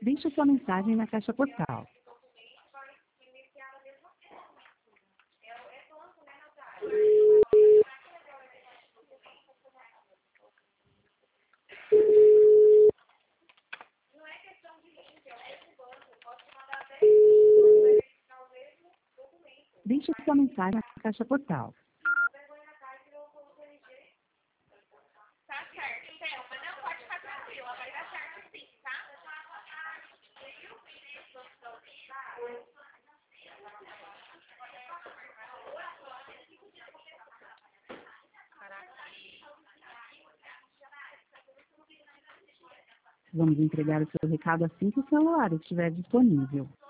Deixe sua mensagem na caixa postal. Deixe sua mensagem na caixa postal. Tá certo, Thelma. Não, pode ficar tranquila, vai dar certo sim, tá? Vamos entregar o seu recado assim que o celular estiver disponível.